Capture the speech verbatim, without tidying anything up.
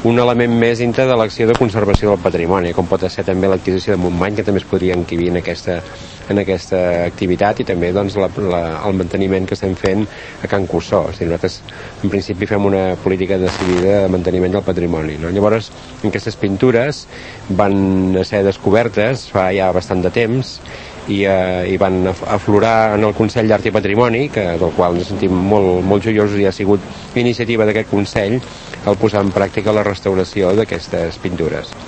un element més dintre de l'acció de conservació del patrimoni, com pot ser també l'adquisició de Montmany, que també es podria encabir en aquesta, en aquesta activitat, i també doncs, la, la, el manteniment que estem fent a Can Cussó. O sigui, nosaltres en principi fem una política decidida de manteniment del patrimoni, no? Llavors aquestes pintures van ser descobertes fa ja bastant de temps i, eh, i van aflorar en el Consell d'Art i Patrimoni, que, del qual ens sentim molt, molt joiosos, i ha sigut iniciativa d'aquest Consell el posar en pràctica la restauració d'aquestes pintures.